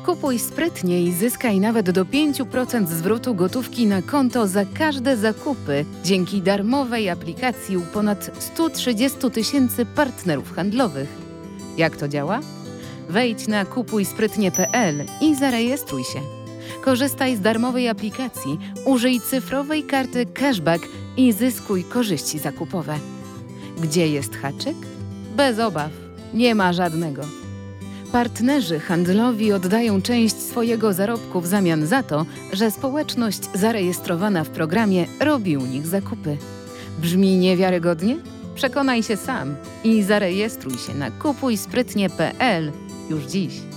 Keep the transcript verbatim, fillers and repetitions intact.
Kupuj sprytnie i zyskaj nawet do pięć procent zwrotu gotówki na konto za każde zakupy dzięki darmowej aplikacji u ponad stu trzydziestu tysięcy partnerów handlowych. Jak to działa? Wejdź na kupuj sprytnie kropka pe el i zarejestruj się. Korzystaj z darmowej aplikacji, użyj cyfrowej karty cashback i zyskuj korzyści zakupowe. Gdzie jest haczyk? Bez obaw, nie ma żadnego. Partnerzy handlowi oddają część swojego zarobku w zamian za to, że społeczność zarejestrowana w programie robi u nich zakupy. Brzmi niewiarygodnie? Przekonaj się sam i zarejestruj się na kupuj sprytnie kropka pe el już dziś.